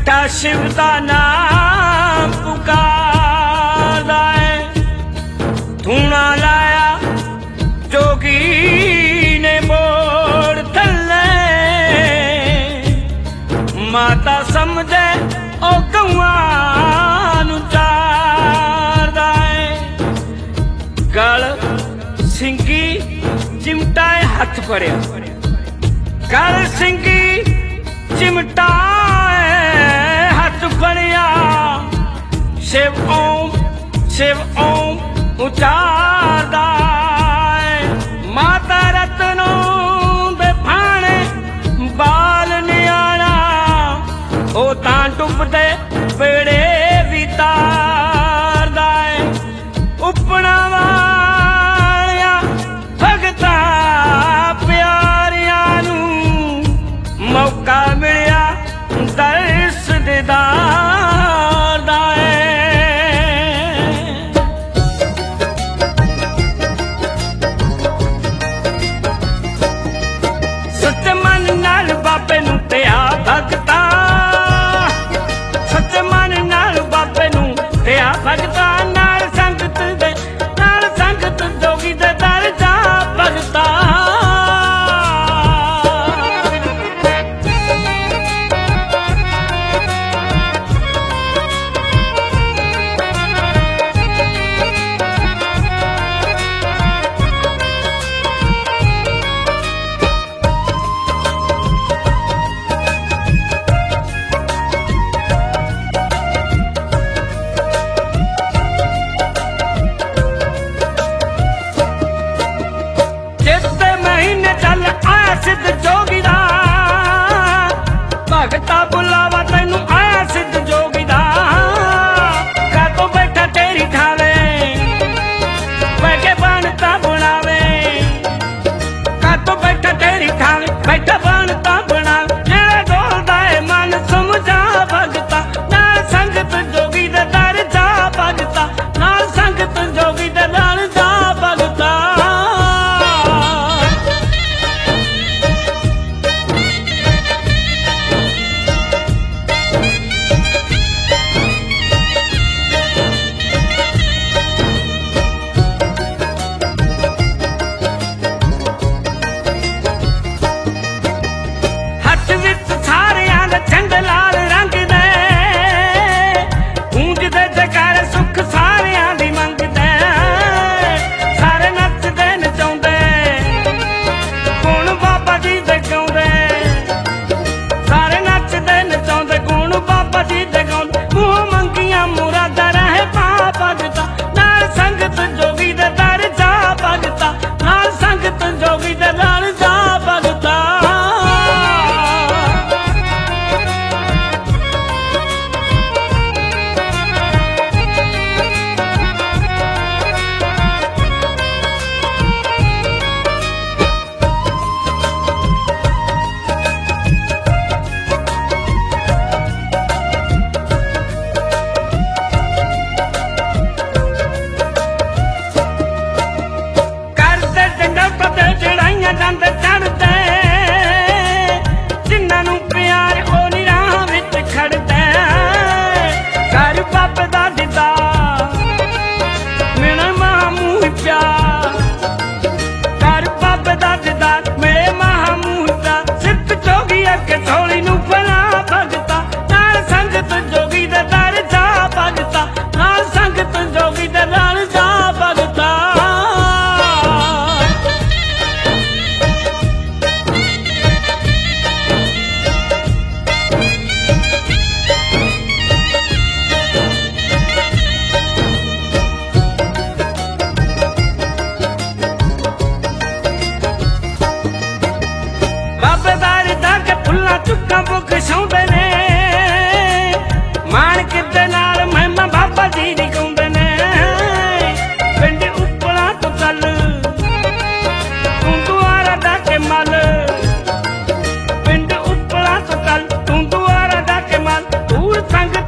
जट्टा शिव दा नाम पुकारदा है। धूना लाया जोगी ने बोड़ थल्ले, माता समझे ओ गवां नूं चारदा है। गल सिंगी चिमटा हथ फड़िया, गल सिंगी चिमटा हथ फड़िया। शिव ओम उचारदा है। माता रतनों दे भाणे बाल नियाणा, ओ तां डुबदे बेड़े भी तारदा है। उपना वालिया भगता प्यारियां नूं मौका मिलिया दर्श दीदार दा है। सच्चे मन नाल बाबे नूं ते आ भगता, सच्चे मन नाल बाबे नूं ते आ भगता। नाल संगत जोगी दे दर जा भगता। सिद्ध जोगी दा भगता बुलावा तैनू आया सिद्ध जोगी दा। घर तो बैठा तेरी ठावे बैठे बनता बुलावे, घर तो बैठा तेरी ठावे बैठा बनता बुलावे। जेड़ा डोलदा है मन समझा भगता, नाल संगत जोगी दे दर जा भगता, नाल संगत जोगी दे दर जा भगता। चुक्का बुक सौंदे ने मान किते नाल महिमा बाबा जी दी गाउंदे ने। पिंड उपला तो चल तू दुआरा दा के मल, पिंड उपला तो चल तू दुआरा दा के मल। दूर संग